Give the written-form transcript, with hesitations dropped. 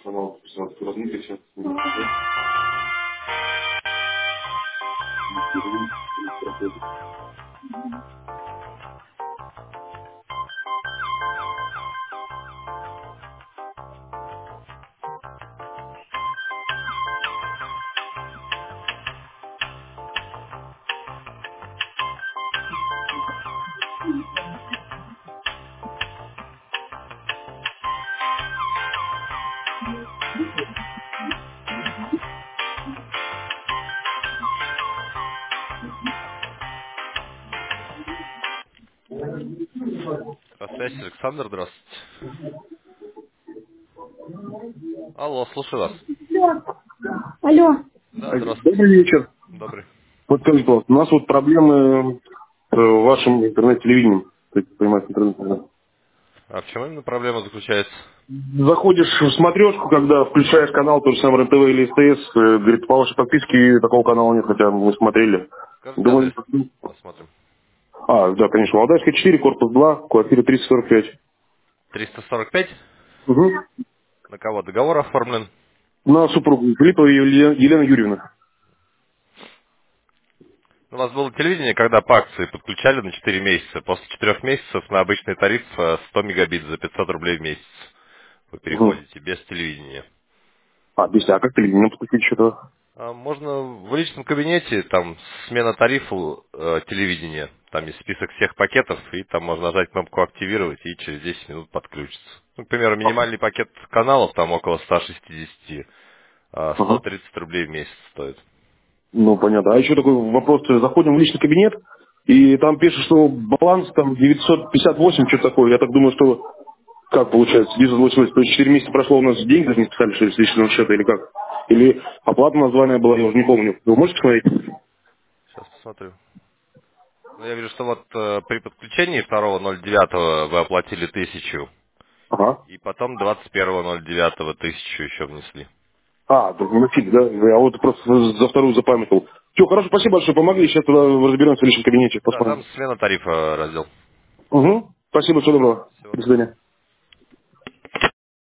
канал размытый сейчас. Связь, Александр, здравствуйте. Алло, слушаю вас. Алло. Да, здравствуйте. Добрый вечер. Добрый. Вот скажите, пожалуйста, у нас вот проблемы с вашим интернет-телевидением. То есть, понимаете, интернет. А в чем именно проблема заключается? Заходишь в смотрешку, когда включаешь канал, тот же самый РЕН-ТВ или СТС, говорит, по вашей подписке такого канала нет, хотя мы смотрели. Скажите Думали, адрес, посмотрим. да, конечно, Валдайская 4, корпус 2, квартира 345. 345? Угу. На кого договор оформлен? На супругу Филиппова Елена Юрьевна. У вас было телевидение, когда по акции подключали на 4 месяца. После 4 месяцев на обычный тариф 100 мегабит за 500 рублей в месяц. Вы Угу. переходите без телевидения. Без как телевидение подключить что-то. Можно в личном кабинете, там смена тарифа телевидения, там есть список всех пакетов, и там можно нажать кнопку «Активировать», и через 10 минут подключится. Ну, к примеру, минимальный пакет каналов там около 160, Ага. 130 рублей в месяц стоит. Ну, понятно. А еще такой вопрос. Заходим в личный кабинет, и там пишет, что баланс там 958, что-то такое. Я так думаю, что как получается, 988, то есть 4 месяца прошло, у нас деньги даже не списали, что ли, с личного счета, или как? Или оплата названия была, я уже не помню. Вы можете посмотреть? Сейчас посмотрю. Ну, я вижу, что вот при подключении 2.09 вы оплатили 1000, Ага. и потом 21.09 1000 еще внесли. Да, вносили, да? Я вот просто за вторую запамятовал. Все, хорошо, спасибо большое, помогли. Сейчас тогда разберемся в личном кабинете, Да, там посмотрим. смена тарифа раздел. Угу. Спасибо, всего доброго. Всего До доброго. свидания.